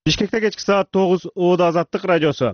Бишкекте кечки саат 9 Оода Азаттык радиосу.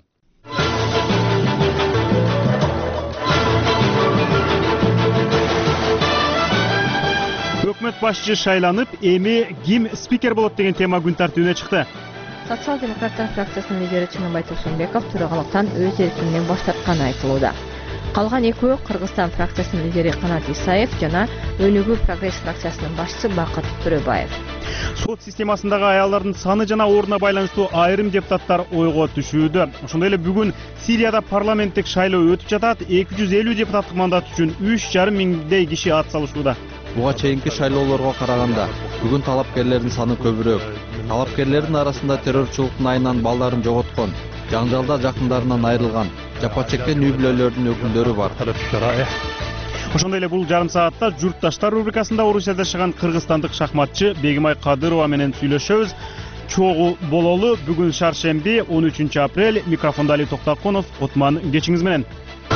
Өкмөт башчы шайланып, эми ким спикер болот деген тема күн тартибине чыкты. Социал-демократтар фракциясынын лидери Чыныбай Турсунбеков төрагалыктан өз эркинен баш тартканы айтылууда. Калган экөө Кыргызстан фракциясынын лидери Канат Исаев жана Өнүгүү прогресс фракциясынын башчысы Бакыт Төрөбаев. Сот системасындагы аялдардын саны жана ордуна байланыштуу айрым депутаттар ойго түшүүдө. Ошондой эле бүгүн Сирияда парламенттик шайлоо өтүп жатат. 250 депутаттык мандат үчүн 3,5 миңдей киши ат салышууда. Буга чейинки шайлоолорго караганда бүгүн талапкерлердин саны көбүрөөк. Талапкерлердин арасында террорчулуктун айынан балдарын жоготкон, жаңжалда жакындарынан айрылган, жапа чеккен үй бүлөлөрдүн өкүлдөрү бар. Ошондой эле бул жарым саатта Журтташтар рубрикасында Орусияда жашаган кыргызстандык шахматчы Бегимай Кадырова менен сүйлөшөбүз. Чогуу бололу. Бүгүн шаршемби 13 апрель. Микрофонда Али Токтаконов. Отман кечиңиз менен.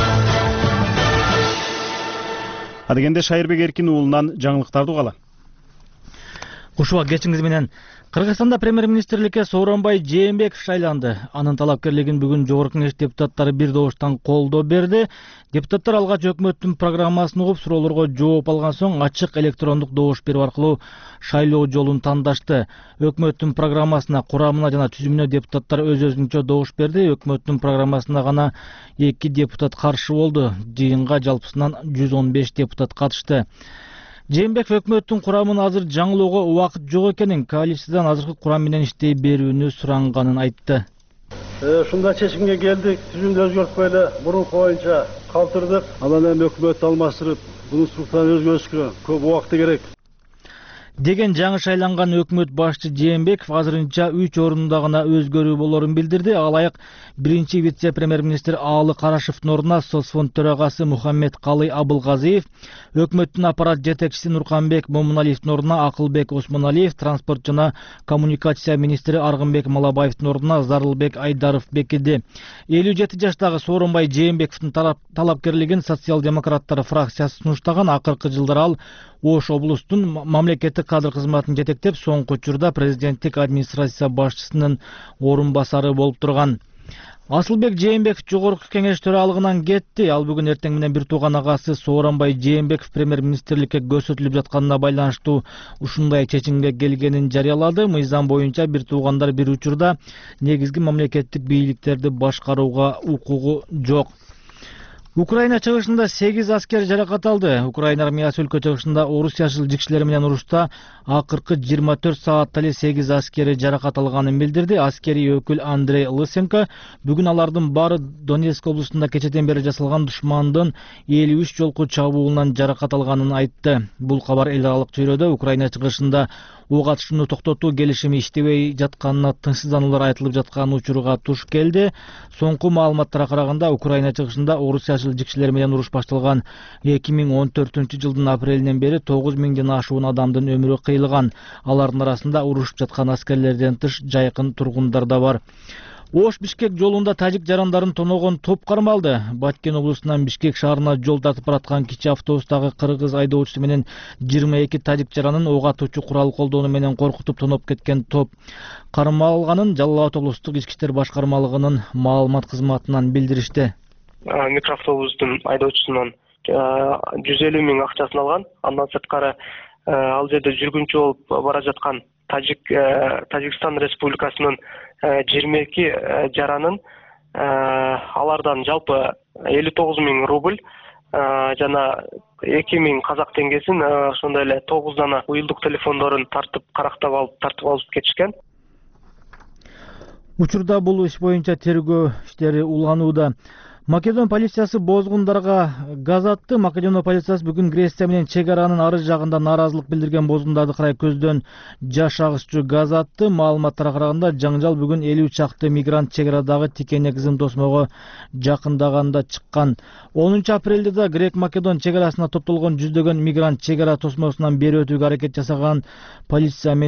Адегенде Шайырбек Эркин уулунан жаңылыктарды угалы. Кушуба кечиңиз менен. Кыргызстанда премьер-министрликке Сооронбай Жээнбеков шайланды. Анын талапкерлигин бүгүн Жогорку Кеңеш депутаттары бир добуштан колдоо берди. Депутаттар алгач өкмөттүн программасын угуп, суроолорго жооп алган соң ачык электрондук добуш берүү аркылуу шайлоо жолун тандашты. Өкмөттүн программасына, курамына жана түзүмүнө депутаттар өз-өзүнчө добуш берди. Өкмөттүн программасына гана 2 депутат каршы болду. Жыйынга жалпысынан 115 депутат катышты. Жээнбеков өкмөттүн курамын азыр жаңылоого убакыт жок экенин, коалициядан азыркы курам менен иштей берүүнү суранганын айтты. Ушундай чечимге келдик, түзүмдү өзгөртпөй эле мурунку боюнча калтырдык. Анан эми өкмөттү алмаштырып, бунун структурасын өзгөртүшкө көп убакыт керек. Деген жаңы шайланган өкмөт башчы Жээнбеков азырынча 3 орунда гана өзгөрүү болорун билдирди. Алайык биринчи вице-премьер-министр Аалы Карашевдин ордуна Соцфонд төрагасы Мухаммед Калый Абылгазиев, өкмөттүн аппарат жетекчиси Нурканбек Момуналиевдин ордуна Акылбек Осмоналиев, транспорт жана коммуникация министри Аргынбек Малабаевдин ордуна Зарылбек Айдаров бекиди. 57 жаштагы Сооронбай Жээнбековдун талапкерлигин социал-демократтар фракциясы сунуштаган. Акыркы жылдары ал Ош облустун мамлекеттик кадр кызматын жетектеп, соңку учурда президенттик администрация башчысынын орун басары болуп турган. Асылбек Жээнбеков Жогорку Кеңеш төралыгынан кетти. Ал бүгүн эртең менен бир тууган агасы Сооронбай Жээнбеков премьер-министрликке көрсөтүлүп жатканына байланыштуу ушундай чечимге келгенин жарыялады. Мыйзам боюнча бир туугандар бир учурда негизги мамлекеттик бийликтерди башкарууга укугу жок. Украина чыгышында 8 аскер жаракат алды. Украина армиясы өлкө чыгышында Орусия жылжыкчылары менен урушта акыркы 24 саатта эле 8 аскери жаракат алганын билдирди. Аскерий өкүл Андрей Лысенко бүгүн алардын баары Донецк облусунда кечеден бери жасалган душмандын 53 жолку чабуулунан жаракат алганын айтты. Бул кабар эл аралык чөйрөдө Украина чыгышында ок атышууну токтотуу келишими иштебей жатканына тынчсыздануулар айтылып жаткан учурга туш келди. Соңку маалыматтарга караганда Украина чыгышында Орусия жылжыкчылары менен уруш башталган 2014-жылдын апрелинен бери 9000ден ашуун адамдын өмүрү кыйылган. Алардын арасында урушуп жаткан аскерлерден тыш жайкын тургундар да бар. Ош-Бишкек жолунда тажик жарандарын тоногон топ кармалды. Баткен облусунан Бишкек шаарына жол тартып бараткан кичи автобустагы кыргыз айдоочусу менен 22 тажик жаранын ок атуучу курал колдонуу менен коркутуп тоноп кеткен топ кармалганын Жалал Абад облустук ички иштер башкармалыгынын маалымат кызматынан билдиришти. Микроавтобустун айдоочусунан 150 миң акчасын алган. Андан сырткары ал жерде жүргүнчү болуп бара жаткан Тажикстан Республикасынын 22 жаранын алардан жалпы 59 миң рубль жана 2 миң казак теңгесин, ошондой эле 9 дана уюлдук телефондорун тартып алып кетишкен. Учурда бул иш боюнча тергөө иштери уланууда. Македон полициясы бозгундарга газ атты. Македон полициясы бүгүн Греция менен чек аранын ары жагында нааразылык билдирген бозгундарды карай көздөн жаш агызчу газ атты. Маалыматтарга караганда жаңжал бүгүн 50 чакты мигрант чек арадагы тикене кызым тосмого жакындаганда чыккан. 10 апрелде да Грек-Македон чек арасына топтолгон жүздөгөн мигрант чек ара тосмосунан бери өтүүгө аракет жасаган полиция менен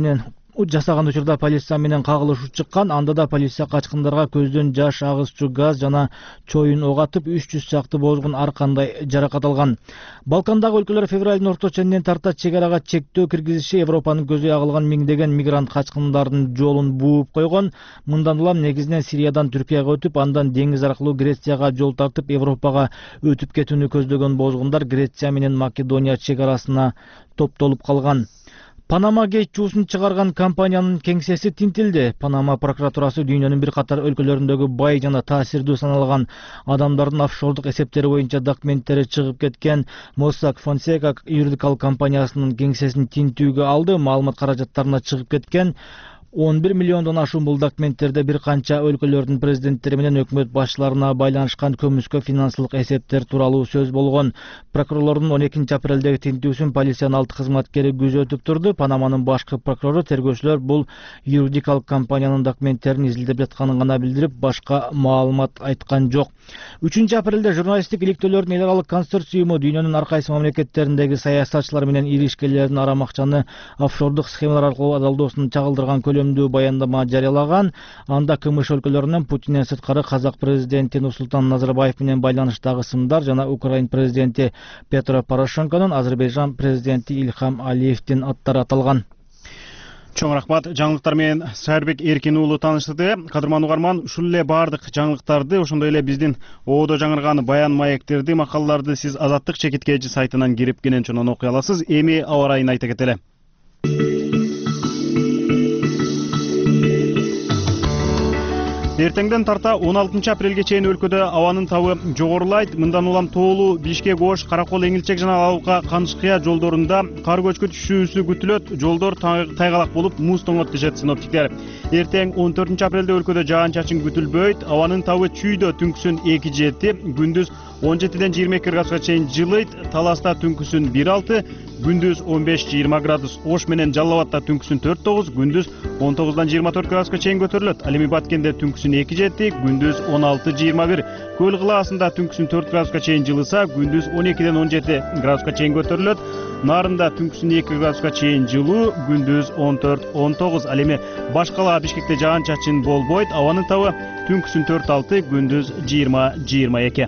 жасаган учурда полиция менен кагылышуу чыккан. Анда да полиция качкындарга көздөн жаш, агызчу газ жана чоюн ок атып 300 чакты бозгун ар кандай жаракат алган. Балкандагы өлкөлөр февралдын орто ченинен тарта чек арага чектөө киргизиши Европанын көзү агылган миңдеген мигрант качкындардын жолун бууп койгон. Мындан улам негизинен Сириядан Түркияга өтүп, андан деңиз аркылуу Грецияга жол тартып, Европага өтүп кетүүнү көздөгөн бозгундар Греция менен Македония чек арасына топтолуп калган. Панама гейт чуусун чыгарган компаниянын кеңсеси тинтилди. Панама прокуратурасы дүйнөнүн бир катар өлкөлөрүндөгү бай жана таасирдүү саналган адамдардын офшордук эсептери боюнча документтери чыгып кеткен Mossack Fonseca юридикалык компаниясынын кеңсесин тинтүүгө алды. Маалымат каражаттарына чыгып кеткен 11 миллиондон ашуун бул документтерде бир канча өлкөлөрдүн президенттери менен өкмөт башчыларына байланышкан көмүскө финансылык эсептер тууралуу сөз болгон. Прокурорлордун 12 апрелдеги тинтүүсүн полициянын 6 кызматкери күзөтүп турду. Панаманын башкы прокурору тергөөчүлөр бул юридикалык компаниянын документтерин изилдеп жатканын гана билдирип, башка маалымат айткан жок. 3 апрелде журналисттик иликтөөлөрдүн эл аралык консорциуму дүйнөнүн ар кайсы мамлекеттериндеги саясатчылар менен ири ишкерлердин арам акчаны офшордук схемалар аркылуу адалдоосун чагылдырган баяндама жарыялаган. Анда КМШ өлкөлөрүнөн Путинден сырткары казак президенти Нурсултан Назарбаев менен байланыштагы сымдар жана Украин президенти Петро Порошенконун, Азербайжан президенти Ильхам Алиевдин аттары аталган. Чоң рахмат. Жаңылыктар менен Шайырбек Эркин уулу тааныштырды. Кадырман угарман, ушул эле баардык жаңылыктарды, ошондой эле биздин оодо жаңырган баян маектерди, макалаларды сиз Азаттык чекиткечи сайтынан кирип кенен чонон окуй аласыз. Эми аба ырайын айта кетели. Эртеңден тарта 16 апрелге чейин өлкөдө абанын табы жогорулайт. Мындан улам Тоолу, Бишкек, Ош, Каракол, Эңилчек жана Алка, Канышкыя жолдорунда кар көчкү түшүүсү күтүлөт. Жолдор тайгалак болуп, муз тоңот дешет синоптиктер. Эртең 14 апрелде өлкөдө жаан-чачын күтүлбөйт. Абанын табы чүйдө түнкүсүн 2-7, күндүз 17ден 22 градуска чейин жылыйт. Таласта түнкүсүн 1-6, күндүз 15-20 градус. Ош менен Жалал Абадта түнкүсүн 4-9, күндүз 19дан 24 градуска чейин көтөрүлөт. Ал эми Баткенде түнкүсүн 2-7, күндүз 16-21. Көл кылаасында түнкүсүн 4 градуска чейин жылыса, күндүз 12ден 17 градуска чейин көтөрүлөт. Нарында түнкүсүн 2 градуска чейин жылуу, күндүз 14-19. Ал эми башкала Бишкекте жаан-чачын болбойт. Абанын табы түнкүсүн 4-6, күндүз 20-22.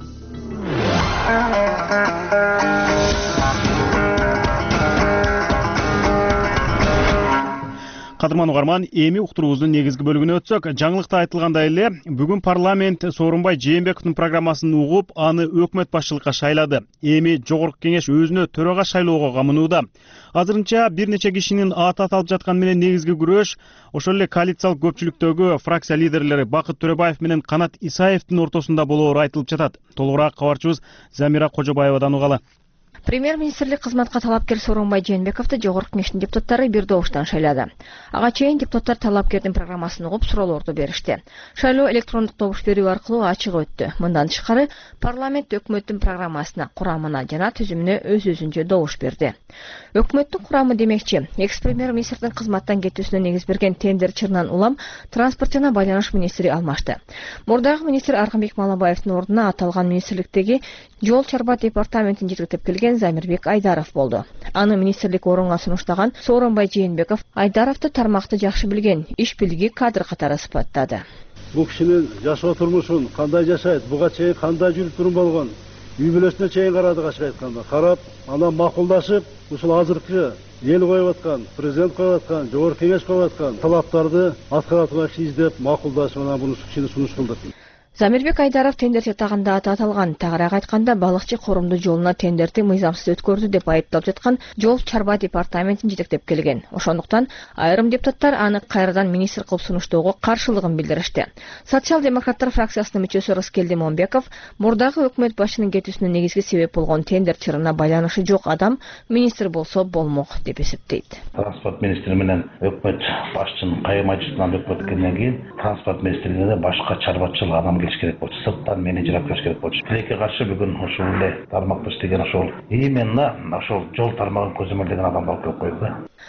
Кадырман угарман, эми уктуруубуздун негизги бөлүгүнө өтсөк, жаңылыкта айтылгандай эле, бүгүн парламент Сооронбай Жээнбековдун программасын угуп, аны өкмөт башчылыкка шайлады. Эми жогорку кеңеш өзүнө төрага шайлоого камынууда. Азырынча бир нече кишинин аты аталып жатканы менен негизги күрөш ошол эле коалициялык көпчүлүктөгү фракция лидерлери Бакыт Төрөбаев менен Канат Исаевдин ортосунда болоору айтылып жатат. Толугураак кабарчыбыз Замира Кожобаевадан угалы. Премьер-министрлик кызматка талапкер Сооронбай Жээнбековду жогорку кеңештин депутаттары бир добуштан шайлады. Ага чейин депутаттар талапкердин программасын угуп, суроолорду беришти. Шайлоо электрондук добуш берүү аркылуу ачык өттү. Мындан тышкары парламент өкмөттүн программасына, курамына жана түзүмүнө өз-өзүнчө добуш берди. Өкмөттүн курамы демекчи, экс-премьер-министрдин кызматтан кетүүсүнө негиз берген тендер чырынан улам транспорт жана байланыш министри алмашты. Мурдагы министр Аркынбек Малабаевдин ордуна аталган министрликтеги жол чарба департаментин жетектеп келген Замирбек Айдаров болду. Аны министрлик орунга сунуштаган Сооронбай Жээнбеков Айдаровду тармакты жакшы билген, иш билги кадр катары сыпаттады. Бул кишинин жашоо турмушун кандай жашайт, буга чейин кандай жүрүп турум болгон, үй бүлөсүнө чейин карадык, ачык айтканда. Карап, анан макулдашып, ушул азыркы эл коюп аткан, президент коюп аткан, жогорку кеңеш коюп аткан талаптарды аткара турган издеп, макулдашып, анан буну сунуш кылдык. Замирбек Айдаров тендер жатагында аты аталган. Тагыраак айтканда, балыкчы корумду жолуна тендерди мыйзамсыз өткөрдү деп айыпталып жаткан жол чарба департаментин жетектеп келген. Ошондуктан айрым депутаттар аны кайрадан министр кылып сунуштоого каршылыгын билдиришти. Социал-демократтар фракциясынын мүчөсү Рыскелди Момбеков мурдагы өкмөт башчынын кетүүсүнө негизги себеп болгон тендер чырына байланышы жок адам министр болсо болмок деп эсептейт. Транспорт министри менен өкмөт башчынын кайымачысынан өкмөт келгенден кийин транспорт министрлигине башка чарбачыл адам келиш керек болчу, сырттан менеджер алып келиш керек болчу. Тилекке каршы бүгүн ушул эле тармакта иштеген ошол именно ошол жол тармагын көзөмөлдөгөн адамды алып келип койду.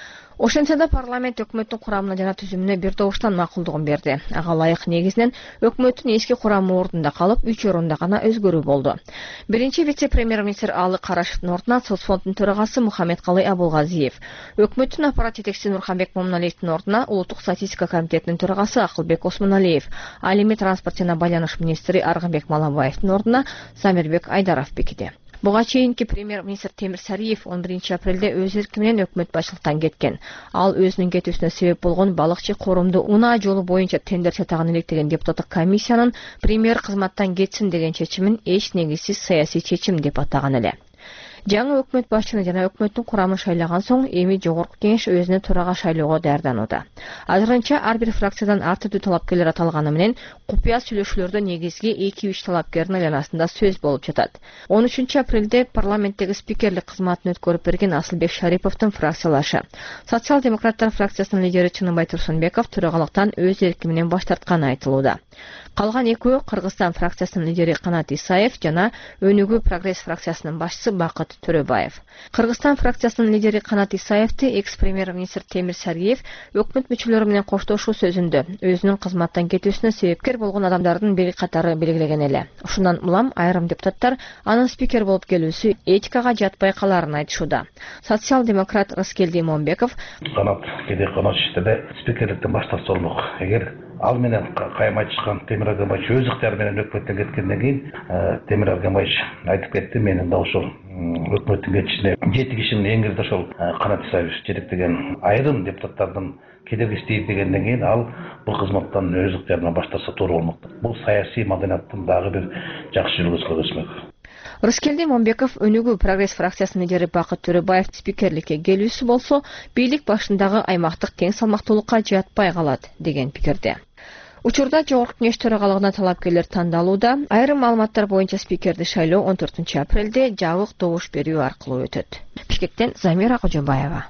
Ошентсе да парламент өкмөттүн курамына жана түзүмүнө бир добуштан макулдугун берди. Ага ылайык негизинен өкмөттүн эски курамы ордунда калып, 3 орунда гана өзгөрүү болду. Биринчи вице-премьер-министр Аалы Карашевдин ордуна соцфонддун төрагасы Мухаммедкалый Абулгазиев, өкмөттүн аппарат жетекчиси Нурханбек Момуналиевдин ордуна Улуттук статистика комитетинин төрагасы Акылбек Осмоналиев, ал эми транспорт жана байланыш министри Аргынбек Малабаевдин ордуна Самирбек Айдаров бекиди. Буга чейинки премьер-министр Темир Сариев 11 апрелде өз эрки менен өкмөт башчылыктан кеткен. Ал өзүнүн кетүүсүнө себеп болгон балыкчы коорумду унаа жолу боюнча тендер чатагын илектеген депутаттык комиссиянын премьер кызматтан кетсин деген чечимин эч негизсиз саясий чечим деп атаган эле. Жаңы өкмөт башчыны жана өкмөттүн курамын шайлаган соң эми жогорку кеңеш өзүнө төрага шайлоого даярданууда. Азырынча ар бир фракциядан ар түрдүү талапкерлер аталганы менен купуя сүйлөшүүлөрдө негизги 2-3 талапкердин айланасында сөз болуп жатат. 13 апрелде парламенттеги спикерлик кызматын өткөрүп берген Асылбек Шариповдун фракциялашы. Социал-демократтар фракциясынын лидери Чыныбай Турсунбеков төрагалыктан өз эрки менен баш тартканы айтылууда. Калган экөө Кыргызстан фракциясынын лидери Канат Исаев жана Өнүгүү прогресс фракциясынын башчысы Бакыт Төрөбаев. Кыргызстан фракциясынын лидери Канат Исаевди экс-премьер-министр Темир Сариев өкмөт мүчөлөрү менен коштошуу сөзүндө өзүнүн кызматтан кетүүсүнө себепкер болгон адамдардын бери катары белгилеген эле. Ушундан улам айрым депутаттар анын спикер болуп келүүсү этикага жатпай калаарын айтышууда. Социал-демократ Рыскелди Момбеков Канат кеде канатчыда спикерликтен баш тартса болмок. Эгер ал менен кайым айтышкан Темир Агамбаевич өз ыктыяры менен өкмөттөн кеткенден кийин Темир Агамбаевич айтып кетти, менин да ошол өкмөттүн кетишине жетигишимин эң кирде ошол Канат Исаевич жетектеген айрым депутаттардын кедергиси тийди дегенден кийин ал бул кызматтан өз ыктыярынан баш тартса туура болмок. Бул саясий маданияттын дагы бир жакшы үлгүсү өсмөк. Рыскелди Момбеков Өнүгүү прогресс фракциясынын лидери Бакыт Төрөбаев спикерликке келүүсү болсо, бийлик башындагы аймактык тең салмактуулукка жатпай калат деген пикирде. Учурда жогорку кеңеш төрагалыгына талапкерлер тандалууда. Айрым маалыматтар боюнча спикерди шайлоо 14 апрелде жабык добуш берүү аркылуу өтөт. Бишкектен Замира Кожобаева.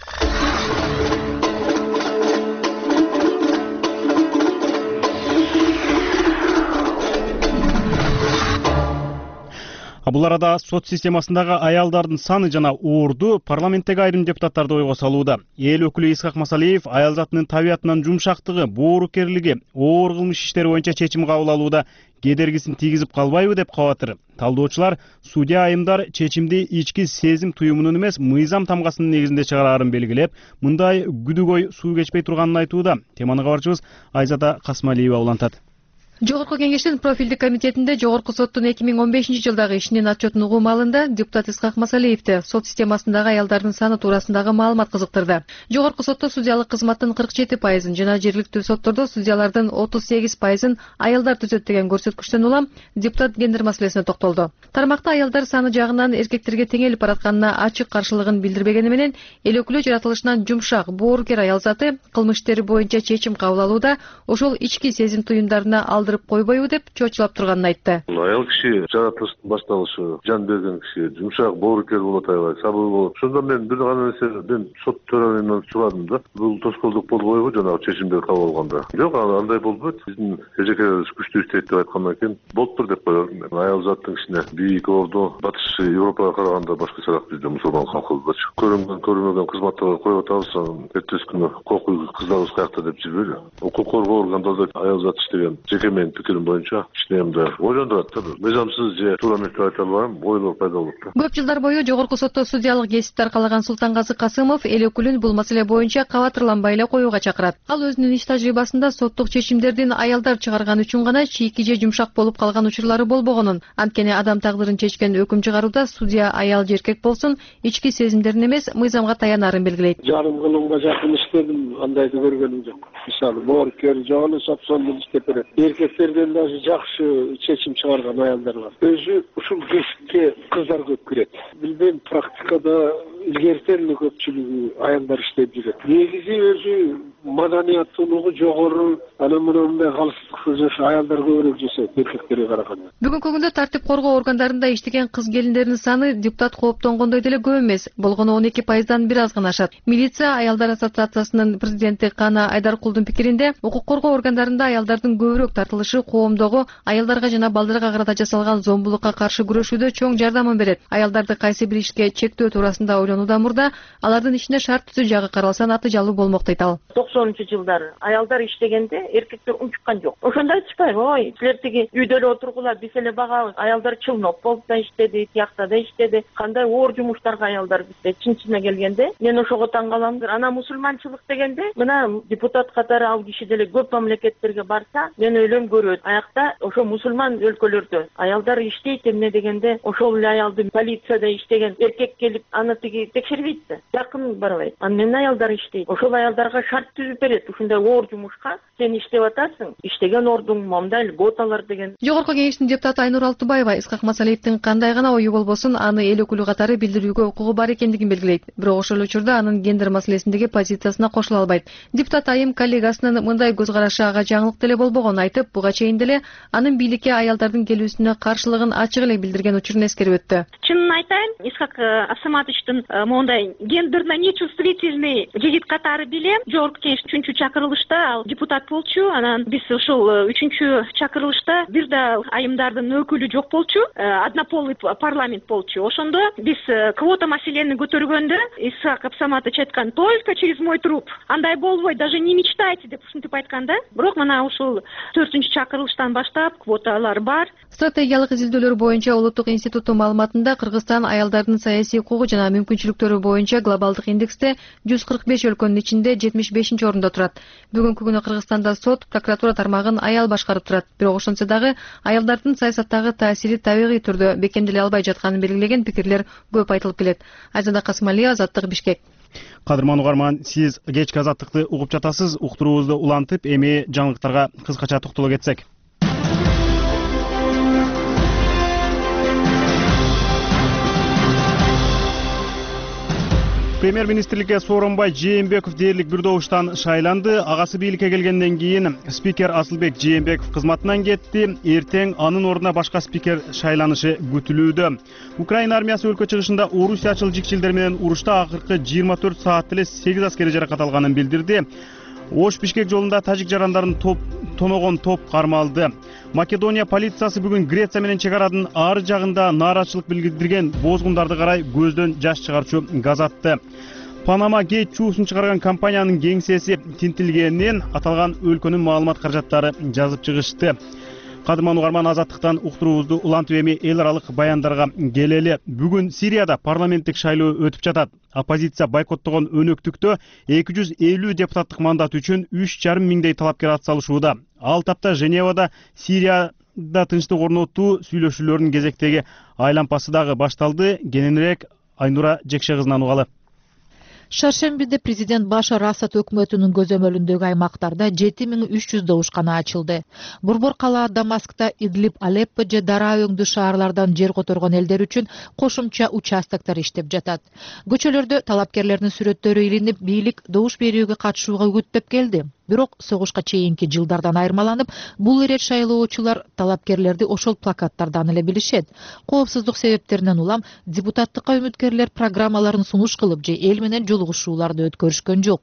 Бул арада сот системасындагы аялдардын саны жана уурду парламенттеги айрым депутаттарды ойго салууда. Эл өкүлү Исхак Масалиев аял затынын табиятынан жумшактыгы, боорукерлиги, оор кылмыш иштери боюнча чечим кабыл алууда кедергисин тийгизип калбайбы деп кабатыр. Талдоочулар судья айымдар чечимди ички сезим туюмунун эмес, мыйзам тамгасынын негизинде чыгараарын белгилеп, мындай күдүгөй суу кечпей турганын айтууда. Теманы кабарчыбыз Айзада Касмалиева улантат. Жогорку кеңештин профилдик комитетинде Жогорку соттун 2015 жылдагы ишинин отчетун угуу маалында депутат Исхак Масалиевди сот системасындагы аялдардын саны туурасындагы маалымат кызыктырды. Жогорку сотто судьялык кызматтын 47% жана жергиликтүү соттордо судьялардын 38% аялдар түзөт деген көрсөткүчтөн улам депутат гендер маселесине токтолду. Тармакта аялдар саны жагынан эркектерге теңелип баратканына ачык каршылыгын билдирбегени менен эл өкүлү жаратылышынан жумшак, боорукер аял заты кылмыш иштери боюнча чечим кабыл алууда ошол ички сезим туюмдарына койбойбу деп чочулап турганын айтты. Аял киши жаратылыштын башталышы, жан берген киши, жумшак, боорукер болот аябай, сабыр болот. Ошондо мен бир гана нерсе, мен сот төрагынан сурадым да. Бул тоскоолдук болбойбу жанагы чечимдер кабыл алганда. Жок, андай болбойт. Биздин эжекелерибиз күчтүү иштейт деп айткандан кийин болуптур деп коем. Аял заттын кичине бийик орду, батыш Европага караганда башкачараак бизде мусулман халкыбызда. Көрүнмөгөн кызматтарга коюп атабыз, эртеси күнү кокуй кыздарыбыз каякта деп жүрбөйлү. Укук коргоо органдарда аял зат иштеген менин пикирим боюнча кичинемди ойлондурат да. Мыйзамсыз же туура эмес деп айта албайм, ойлор пайда болот да. Көп жылдар бою жогорку сотто судьялык кесипти аркалаган Султангазы Касымов эл өкүлүн бул маселе боюнча кабатырланбай эле коюуга чакырат. Ал өзүнүн иш тажрыйбасында соттук чечимдердин аялдар чыгарган үчүн гана чийки же жумшак болуп калган учурлары болбогонун, анткени адам тагдырын чечкен өкүм чыгарууда судья аял же эркек болсун ички сезимдерин эмес, мыйзамга таянарын белгилейт. Жарым кылымга жакын иштедим, андайды көргөнүм жок. Мисалы, боорукер жолу сапсондун иштеп берет. Эркектерден даже жакшы чечим чыгарган аялдар бар. Өзү ушул кесипке кыздар көп кирет. Билбейм, практикада илгертен көпчүлүгү аялдар иштеп жүрөт. Негизи өзү маданияттуулугу жогору, анан мындай калыстык жаш аялдар көбүрөөк жашайт эркектерге караганда. Бүгүнкү күндө тартип коргоо органдарында иштеген кыз келиндердин саны депутат кооптонгондой деле көп эмес, болгону 12%дан бир аз гана ашат. Милиция аялдар ассоциациясынын президенти Кана Айдаркулдун пикиринде, укук коргоо органдарында аялдардын көбүрөөк тартылышы коомдогу аялдарга жана балдарга карата жасалган зомбулукка каршы күрөшүүдө чоң жардамын берет. Аялдарды кайсы бир ишке чектөө туурасында шайлануудан мурда алардын ишине шарт түзүү жагы каралса натыйжалуу болмок дейт ал. 90-жылдары аялдар иштегенде эркектер унчуккан жок. Ошондо айтышпайбы, ой, силер тиги үйдө эле отургула, биз эле багабыз. Аялдар чылноп болуп да иштеди, тиякта да иштеди. Кандай оор жумуштарга аялдар бизде чын-чынына келгенде, мен ошого таң калам. Ана мусулманчылык дегенде, мына депутат катары ал киши деле көп мамлекеттерге барса, мен ойлойм көрөт. Аякта ошо мусулман өлкөлөрдө аялдар иштейт эмне дегенде, ошол эле аялды полицияда иштеген эркек келип аны тиги текшербейт да, жакын барбайт. Анан мен аялдар иштейт. Ошол аялдарга шарт түзүп берет. Ушундай оор жумушка сен иштеп атасың, иштеген ордуң момундай льготалар деген. Жогорку кеңештин депутаты Айнур Алтубаева Исхак Масалиевдин кандай гана ою болбосун аны эл өкүлү катары билдирүүгө укугу бар экендигин белгилейт. Бирок ошол учурда анын гендер маселесиндеги позициясына кошула албайт. Депутат айым коллегасынын мындай көз карашы ага жаңылык деле болбогонун айтып, буга чейин деле анын бийликке аялдардын келүүсүнө каршылыгын ачык эле билдирген учурун эскерип өттү. Чынын айтайын, Исхак Асаматовичтин моундай гендерно нечувствительный жигит катары билем. Жогорку кеңеш 3-чү чакырылышта ал депутат болчу. Анан биз ошол 3-чү чакырылышта бир да айымдардын өкүлү жок болчу. Однополый парламент болчу. Ошондо биз квота маселени көтөргөндө Исхак Асаматович айткан: "Только через мой труп. Андай болбойт, даже не мечтайте" деп ушинтип айтканда. Бирок мына ушул 4-чү чакырылыштан баштап квоталар бар. Стратегиялык изилдөөлөр боюнча Улуттук институттун маалыматында Кыргызстан аялдардын саясий укугу жана мүмкүнчүлүктөрү боюнча глобалдык индексте 145 өлкөнүн ичинде 75-орунда турат. Бүгүнкү күнү Кыргызстанда сот, прокуратура тармагын аял башкарып турат. Бирок ошентсе дагы аялдардын саясаттагы таасири табигый түрдө бекемделе албай жатканын белгилеген пикирлер көп айтылып келет. Айзада Касымалиева, Азаттык, Бишкек. Кадырман угарман, сиз кечки Азаттыкты угуп жатасыз. Уктуруубузду улантып, эми жаңылыктарга кыскача токтоло кетсек. Премьер-министрликке Сооронбай Жээнбеков дээрлик бир добуштан шайланды. Агасы бийликке келгенден кийин спикер Асылбек Жээнбеков кызматынан кетти. Эртең анын ордуна башка спикер шайланышы күтүлүүдө. Украина армиясы өлкө чыгышында орусиячыл жикчилдер менен урушта акыркы 24 саат эле 8 аскери жаракат алганын билдирди. Ош-Бишкек жолунда тажик жарандарын тоногон топ кармалды. Македония полициясы бүгүн Греция менен чек аранын ар жагында нааразычылык билдирген бозгундарды карай көздөн жаш чыгарчу газ атты. Panama Gate чуусун чыгарган компаниянын кеңсеси тинтилгенин аталган өлкөнүн маалымат каражаттары жазып чыгышты. Кадырман угарман, Азаттыктан уктуруубузду улантып эми эл аралык баяндарга келели. Бүгүн Сирияда парламенттик шайлоо өтүп жатат. Оппозиция бойкоттогон өнөктүктө 250 депутаттык мандат үчүн 3,5 миңдей талапкер атсалышууда. Ал тапта Женевада Сирияда тынчтык орнотуу сүйлөшүүлөрүнүн кезектеги айлампасы дагы башталды. Кененирээк Айнура Жекше кызынан угалы. Шаршембиде президент Башар Асад өкмөтүнүн көзөмөлүндөгү аймактарда 7300 добушкана ачылды. Борбор кала Дамаскта Идлиб, Алеппо же Дара өңдүү шаарлардан жер которгон элдер үчүн кошумча участоктор иштеп жатат. Көчөлөрдө талапкерлердин сүрөттөрү илинип, бийлик добуш берүүгө катышууга үгүттөп келди. Бирок согушка чейинки жылдардан айырмаланып, бул ирет шайлоочулар талапкерлерди ошол плакаттардан эле билишет. Коопсуздук себептеринен улам депутаттыкка үмүткерлер программаларын сунуш кылып же эл менен жолугушууларды өткөрүшкөн жок.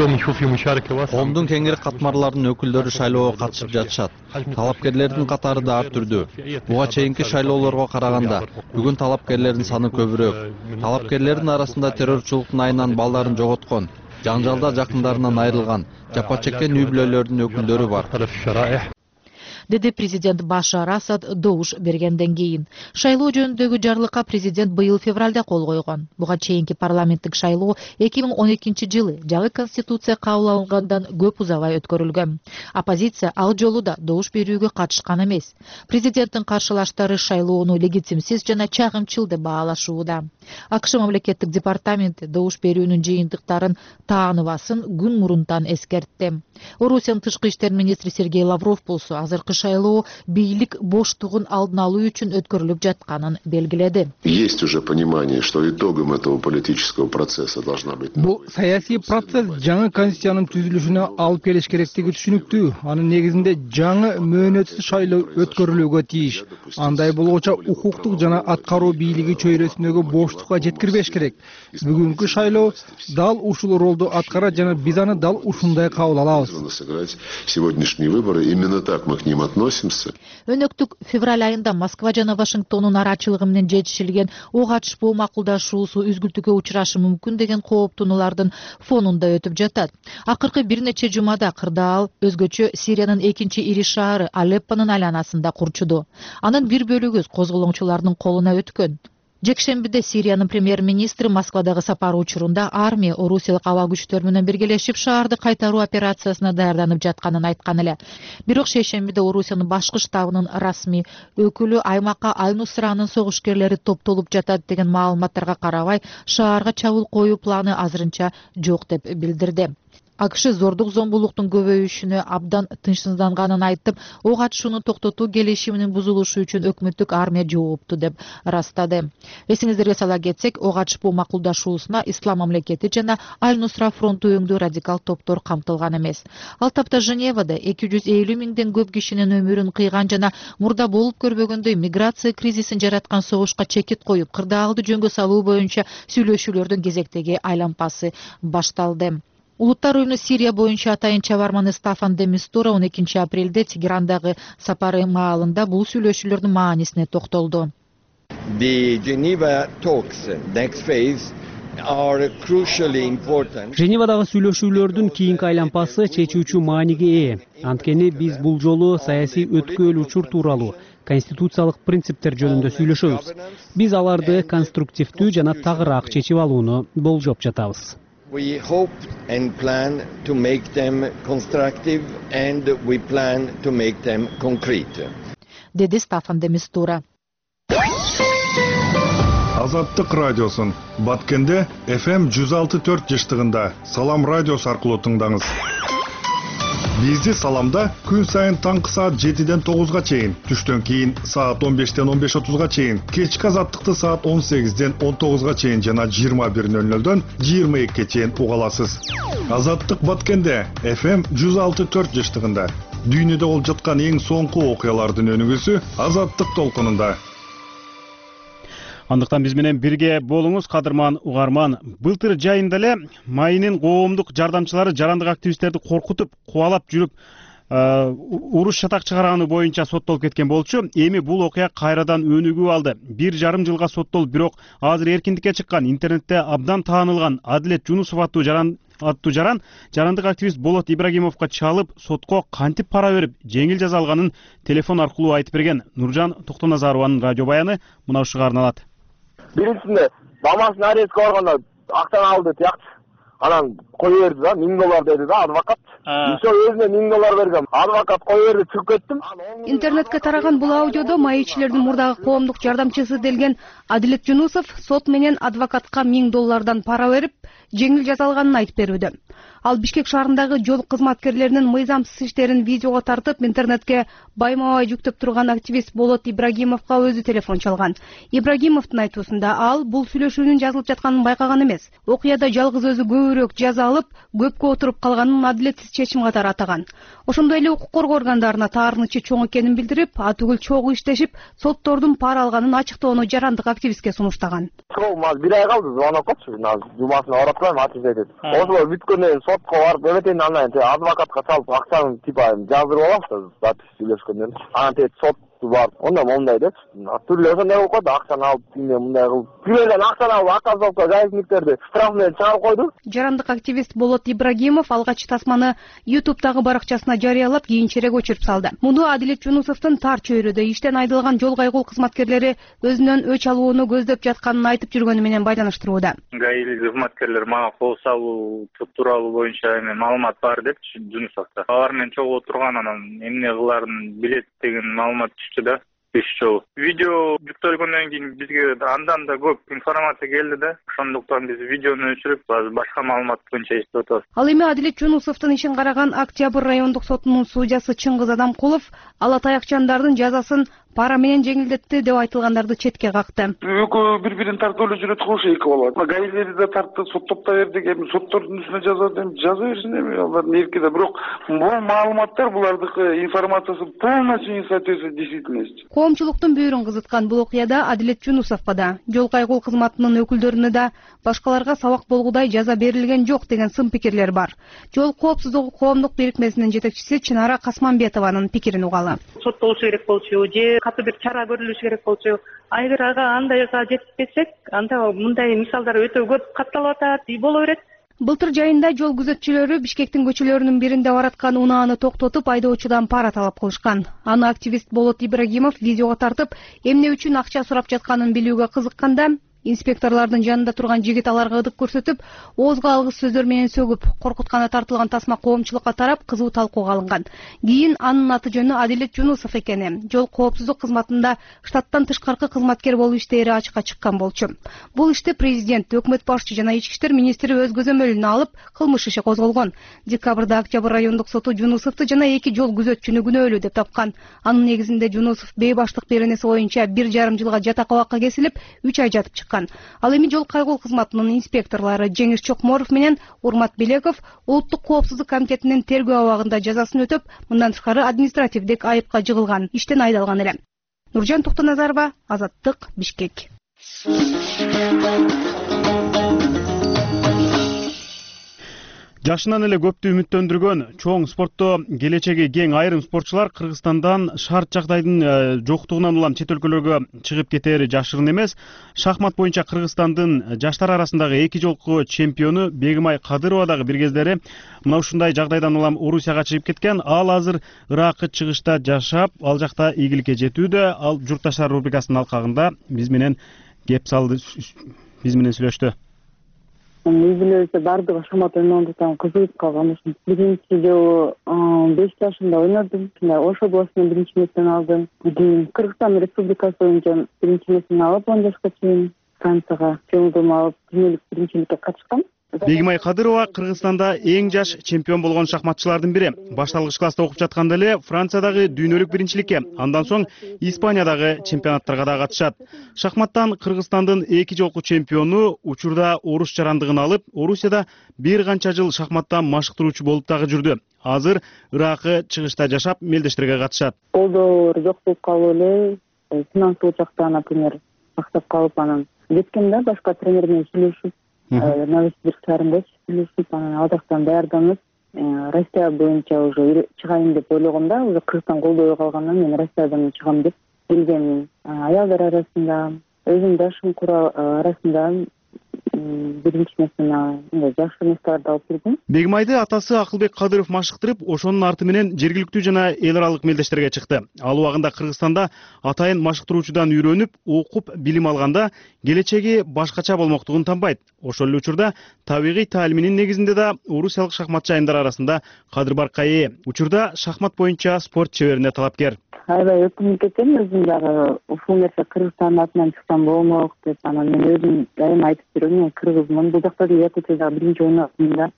Коомдун кеңири катмарларынын өкүлдөрү шайлоого катышып жатышат. Талапкерлердин катары да ар түрдүү. Буга чейинки шайлоолорго караганда бүгүн талапкерлердин саны көбүрөөк. Талапкерлердин арасында террорчулуктун айынан балдарын жоготкон, жаңжалда жакындарынан айрылган, жапа чеккен үй бүлөлөрдүн өкүлдөрү бар, деди президент Башар Асад добуш бергенден кийин. Шайлоо жөнүндөгү жарлыкка президент быйыл февралда кол койгон. Буга чейинки парламенттик шайлоо 2012 жылы жаңы конституция кабыл алынгандан көп узабай өткөрүлгөн. Оппозиция ал жолу да добуш берүүгө катышкан эмес. Президенттин каршылаштары шайлоону легитимсиз жана чагымчыл деп баалашууда. АКШ мамлекеттик департаменти добуш берүүнүн жыйынтыктарын тааныбасын күн мурунтан эскертти. Орусиянын тышкы иштер министри Сергей Лавров болсо азыркы шайлоо бийлик боштугун алдын алуу үчүн өткөрүлүп жатканын белгиледи. Есть уже понимание, что итогом этого политического процесса должна быть. Бул саясий процесс жаңы конституциянын түзүлүшүнө алып келиш керектиги түшүнүктүү. Анын негизинде жаңы мөөнөтсүз шайлоо өткөрүлүүгө тийиш. Андай болгочо укуктук жана аткаруу бийлиги чөйрөсүндөгү боштукка жеткирбеш керек. Бүгүнкү шайлоо дал ушул ролду аткарат жана биз аны дал ушундай кабыл алабыз. Сегодняшние выборы именно так мы к ним этим относимся. Өнөктүк февраль айында Москва жана Вашингтондун арачылыгы менен жетишилген ок атышпоо макулдашуусу үзгүлтүккө учурашы мүмкүн деген кооптонуулардын фонунда өтүп жатат. Акыркы бир нече жумада кырдаал өзгөчө Сириянын экинчи ири шаары Алеппонун айланасында курчуду. Анын бир бөлүгү козголоңчулардын колуна өткөн. Жекшембиде Сириянын премьер-министри Москвадагы сапары учурунда армия орусиялык аба күчтөр менен биргелешип шаарды кайтаруу операциясына даярданып жатканын айткан эле. Бирок шейшембиде Орусиянын башкы штабынын расмий өкүлү аймакка Аль-Нусранын согушкерлери топтолуп жатат деген маалыматтарга карабай, шаарга чабуул коюу планы азырынча жок деп билдирди. АКШ зордук зомбулуктун көбөйүшүнө абдан тынчсызданганын айтып, ок атышууну токтотуу келишиминин бузулушу үчүн өкмөттүк армия жоопту деп ырастады. Эсиңиздерге сала кетсек, ок атышпоо макулдашуусуна Ислам мамлекети жана Аль-Нусра фронту өңдүү радикал топтор камтылган эмес. Ал тапта Женевада 250 миңден көп кишинин өмүрүн кыйган жана мурда болуп көрбөгөндөй миграция кризисин жараткан согушка чекит коюп, кырдаалды жөнгө салуу боюнча сүйлөшүүлөрдүн кезектеги айланпасы башталды. Улуттар уюмунун Сирия боюнча атайын чабарманы Стафан де Мистура 12 апрелде Тегерандагы сапары маалында бул сүйлөшүүлөрдүн маанисине токтолду. The Geneva talks next phase are crucially important. Женевадагы сүйлөшүүлөрдүн кийинки айланпасы чечүүчү мааниге ээ. Анткени биз бул жолу саясий өткөл учур тууралуу конституциялык принциптер жөнүндө сүйлөшөбүз. Биз аларды конструктивдүү жана тагыраак чечип алууну болжоп жатабыз. We hope and plan to make them constructive and we plan to make them concrete. Dedi Стафан де Мистура. Азаттык радиосун Баткенде FM 106.4 жыштыгында Салам радиосу аркылуу тыңдаңыз. Бизди Саламда күн сайын таңкы саат 7-ден 9-га чейин, түштөн кийин саат 15-ден 15:30-га чейин, кечки азаттыкты саат 18-ден 19-га чейин жана 21:00-дөн 22-ге чейин уга аласыз. Азаттык Баткенде FM 106.4 жыштыгында дүйнөдө болуп жаткан эң соңку окуялардын өнүгүүсү Азаттык толкунунда. Андыктан биз менен бирге болуңуз, кадырман угарман. Былтыр жайында эле майынын коомдук жардамчылары жарандык активисттерди коркутуп, кубалап жүрүп, уруш шатак чыгарганы боюнча соттолуп кеткен болчу. Эми бул окуя кайрадан өнүгүү алды. 1,5 жылга соттолуп, бирок азыр эркиндикке чыккан, интернетте абдан таанылган Адилет Жунусов аттуу жарандык активист Болот Ибрагимовго чалып, сотко кантип пара берип, жеңил жаза алганын телефон аркылуу айтып берген Нуржан Токтоназарованын радио баяны мына ушуга арналат. Биринчисинде мамасын арестке барганда актан алды тияктı. Анан кое берди да, $1000 деди да адвокат. Ишо өзүнө $1000 берген. Адвокат кое берди, чыгып кеттим. Интернетке тараган бул аудиодо майычилердин мурдагы коомдук жардамчысы делген Адилет Жунусов сот менен адвокатка $1000 пара берип, жеңил жаза алганын айтып берүүдө. Ал Бишкек шаарындагы жол кызматкерлеринин мыйзамсыз иштерин видеого тартып, интернетке байма-бай жүктөп турган активист Болот Ибрагимовго өзү телефон чалган. Ибрагимовдун айтуусунда ал бул сүйлөшүүнүн жазылып жатканын байкаган эмес. Окуяда жалгыз өзү көбүрөөк жаза алып, көпкө отуруп калганын адилетсиз чечим катары атаган. Ошондой эле укук коргоо органдарына таарынычы чоң экенин билдирип, атүгүл чогуу иштешип, соттордун пара алганын ачыктоону жарандык активистке сунуштаган. Bir ay kaldı, звонок отчу, жумасына оратпайм, ачып айтат. Ошо бүткөндөн сотко барып, эметени анан адвокатка чалып, акчаны типа жаздырып алам, запись сүйлөшкөндөн. Анан сот барып, онда мондай деп, түрлүү ошондой болуп койду, акчаны алып, мындай кылып. Бирөөдөн акчаны алып, оказалка жайсыздыктерди штраф менен чыгарып койду. Жарандык активист Болот Ибрагимов алгач тасманы YouTube'дагы баракчасына жарыялап, кийинчерээк өчүрүп салды. Муну Адилет Жунусовдун тар чөйрөдө иштен айдылган жол кайгул кызматкерлери өзүнөн өч алууну көздөп жатканын айтып жүргөнү менен байланыштырууда. ГАИ кызматкерлер мага кол салуу тууралуу боюнча маалымат бар деп Жунусовдо. Алар менен чогуу отурган, анан эмне кылаарын билет деген маалымат да. Видео жүктөлгөндөн кийин бизге андан да көп информация келди да. Ошондуктан биз видеону өчүрүп, башка маалымат боюнча иштеп атабыз. Ал эми Адилет Жунусовдун ишин караган Октябрь райондук сотунун судьясы Чыңгыз Адамкулов ала таякчандардын жазасын пара менен жеңилдетти деп айтылгандарды четке какты. Экөө бири бирин тартып эле жүрөт кылыш эки бала. Гаилери да тартты, соттоп да бердик, эми соттордун үстүнө жазат, эми жаза берсин, эми алардын эрки да. Бирок бул маалыматтар, булардыкы информациясы полностью не соответствует действительности. Коомчулуктун бүйүрүн кызыткан бул окуяда Адилет Жунусовго да, жол кайгуу кызматынын өкүлдөрүнө да башкаларга сабак болгудай жаза берилген жок деген сын пикирлер бар. Жол коопсуздугу коомдук бирикмесинин жетекчиси Чынара Касманбетованын пикирин угалы. Соттолуш керек болчу, же катуу бир чара көрүлүш керек болчу. Эгер андайга жетишпесек, анда мындай мисалдар өтө көп катталып атат, боло берет. Былтыр жайында жол күзөтчүлөрү Бишкектин көчөлөрүнүн биринде бараткан унааны токтотуп, айдоочудан пара талап кылышкан. Аны активист Болот Ибрагимов видеого тартып, эмне үчүн акча сурап жатканын билүүгө кызыкканда, инспекторлордун жанында турган жигит аларга ыдык көрсөтүп, оозго алгыс сөздөр менен сөгүп, коркутканы тартылган тасма коомчулукка тарап, кызуу талкууга алынган. Кийин анын аты жөнү Адилет Жунусов экени, жол коопсуздук кызматында штаттан тышкаркы кызматкер болуп иштери ачыкка чыккан болчу. Бул ишти президент, өкмөт башчы жана ички иштер министри өз көзөмөлүнө алып, кылмыш иши козголгон. Декабрда Октябрь райондук соту Жунусовду жана 2 жол күзөтчүнү күнөөлүү деп тапкан. Анын негизинде Жунусов бейбаштык беренеси боюнча 1,5 жылга жатак абакка кесилип, 3 ай жатып чыккан. Ал эми жол кайгуу кызматынын инспекторлору Жеңиш Чокморов менен Урмат Белеков Улуттук коопсуздук комитетинин тергөө абагында жазасын өтөп, мындан тышкары административдик айыпка жыгылган, иштен айдалган эле. Нуржан Токтоназарова, Азаттык, Бишкек. Жашынан эле көптү үмүттөндүргөн чоң спортто келечеги кең айрым спортчулар Кыргызстандан шарт жагдайдын жоктугунан улам чет өлкөлөргө чыгып кетери жашырын эмес. Шахмат боюнча Кыргызстандын жаштар арасындагы 2 жолку чемпиону Бегимай Кадырова дагы бир кездери мына ушундай жагдайдан улам Орусияга чыгып кеткен. Ал азыр Иракы чыгышта жашап, ал жакта ийгиликке жетүүдө. Ал журтташтар рубрикасынын алкагында биз менен кеп салды, биз менен сүйлөштү. Изилөөсө бардыгы шахмат ойногондуктан кызыгып калган. Биринчи жолу 5 жашымда ойнодум. Ошо областынан биринчи местени алдым. Кийин Кыргызстан Республикасы боюнча биринчи местени алып, 10 жашка чейин Францияга жолдома алып, дүйнөлүк биринчиликке катышкам. Бегимай Кадырова Кыргызстанда эң жаш чемпион болгон шахматчылардын бири. Башталгыч класста окуп жатканда эле Франциядагы дүйнөлүк биринчиликке, андан соң Испаниядагы чемпионаттарга да катышат. Шахматтан Кыргызстандын 2 жолку чемпиону учурда орус жарандыгын алып, Орусияда бир канча жыл шахматтан машыктыруучу болуп дагы жүрдү. Азыр Иракы чыгышта жашап, мелдештерге катышат. Колдоо жок болуп калып эле, финансылык жактан, например, актап калып, анан кеткем да башка тренер менен сүйлөшүп, Новосибирск шаарында сүйлөшүп, анан ал жактан даярданып, Россия боюнча уже чыгайын деп ойлогом да, уже Кыргызстан колдобой калгандан мен Россиядан чыгам деп келгем. Аялдар арасында, өзүм жашым арасында биринчи месени жакшы месттарды алып жүрдүм. Бегимайды атасы Акылбек Кадыров машыктырып, ошонун арты менен жергиликтүү жана эл аралык мелдештерге чыкты. Ал убагында Кыргызстанда атайын машыктыруучудан үйрөнүп, окуп, билим алганда келечеги башкача болмоктугун танбайт. Ошол эле учурда табигый таалиминин негизинде да орусиялык шахматчы айымдар арасында кадыр баркка ээ. Учурда шахмат боюнча спорт чеберине талапкер. Аябай өкүнүп кетем, өзүм дагы ушул нерсе Кыргызстандын атынан чыксам болмок деп, анан мен өзүм дайыма айтып жүрөм, мен кыргызмын, бул жакта да Якутияда биринчи ойнадым да.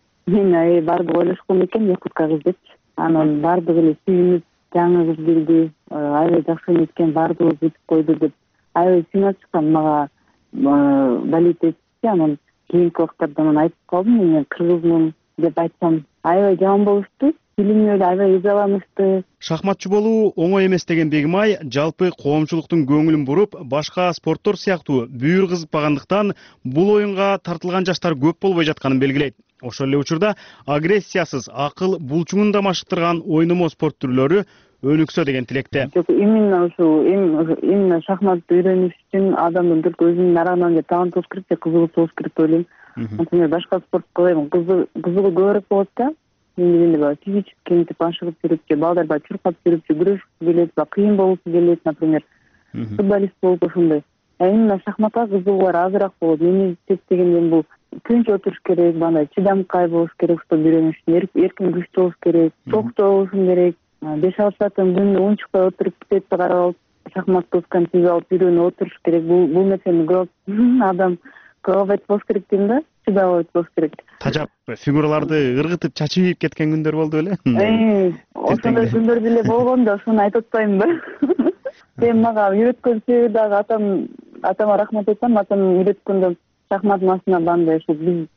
Мен баардыгы ойлошкон экен, якутка кыз депчи. Анан баардыгы эле сүйүнүп, жаңы кыз келди, аябай жакшы ойнойт, баардыгыбыз бүтүп койду деп аябай сыйнап чыккан, мага болит этти. Анан кийинки убактарда мен айтып калдым, мен кыргызмын деп айтсам аябай жаман болушту. Билимге эле аябай ызаланышты. Шахматчы болуу оңой эмес деген Бегимай жалпы коомчулуктун көңүлүн буруп, башка спорттор сыяктуу бүйүр кызыкпагандыктан бул оюнга тартылган жаштар көп болбой жатканын белгилейт. Ошол эле учурда агрессиясыз, акыл булчуңун да маштырган ойномо спорт түрлөрү өнүксө деген тилекте. Именно ушул шахматты үйрөнүш үчүн адамдын только өзүнүн нарыгынан таан болуш керек, же кызыгуу болуш керек деп ойлойм. Например, башка спортко кызыгуу көбүрөөк болот да. Эми физически мынтип ашыгып жүрүп, же балдар чуркап жүрүп, же күрөшкү келет, кыйын болуп келет, например, футболист болуп ошондой. Именно шахматка кызыгуулар азыраак болот. Мени дегенден бул тынч отуруш керек, мындай чыдамкай болуш керек, ушул үйрөнүш үчүн эркин күчтүү болуш керек, токтоо болушун керек. 5-6 сааттан күнүнө унчукпай отуруп китепти карап алып, шахмат досканы тизип алып үйрөнүп отуруш керек. Бул нерсени көп адам кабайт болуш керек дейм да, чыдабайт болуш керек. Тажап фигураларды ыргытып чачып ийип кеткен күндөр болду беле? Ошондой күндөр деле болгон да, ошону айтып атпайм да. Сен мага үйрөткөн себеби дагы атама рахмат айтам. Атам үйрөткөндө шахмат машина бандай ушул биз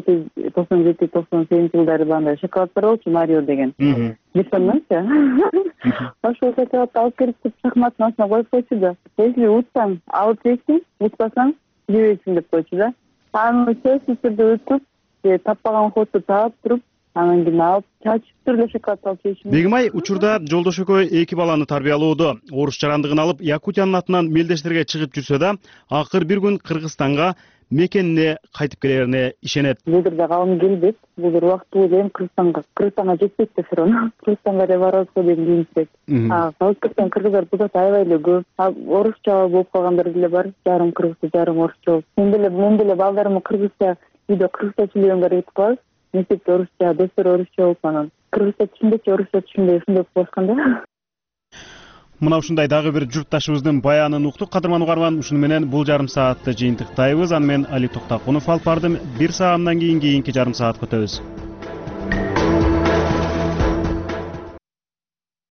97-98 жылдары бандай шоколаддар болчу Марио деген. Бешоннанчы. Ошол шоколадты алып келип шахмат машина коюп койчу да. Если утсаң алып жейсиң, утпасаң жебейсиң деп койчу да. Аны сөзсүз түрдө өтүп, таппаган ходду таап туруп, анан кийин алып чачып түрдө шоколад алып жейшим. Бегимай, учурда Жолдош экөө 2 баланы тарбиялоодо. Орус жарандыгын алып Якутиянын атынан мелдештерге чыгып жүрсө да, акыр бир күн Кыргызстанга мекенине кайтып келерине ишенет. Булдыр да калгым келбейт. Булдыр убактылуу дейм Кыргызстанга жетпейт деп суроону. Кыргызстанга эле барабызбы деп кийинчек. Калып кеткен кыргыздар буда аябай эле көп. Орусча болуп калгандар деле бар. Жарым кыргызча, жарым орусча. Мен деле балдарымы кыргызча, үйдө кыргызча сүйлөгөнгө аракет кылабыз. Мектепте орусча, достор орусча болуп анан кыргызча түшүнбөйчү, орусча түшүнбөй ушундай болуп калышканда. Мына ушундай дагы бир журтташыбыздын баянын уктук. Кадырман угарман, ушуну менен бул жарым саатты жыйынтыктайбыз. Аны мен Али Токтакунов алып бардым. 1 саамдан кийинки жарым саатка өтөбүз.